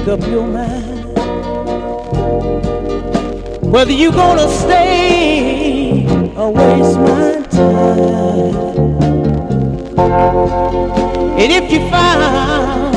up your mind whether you gonna stay or waste my time. And if you find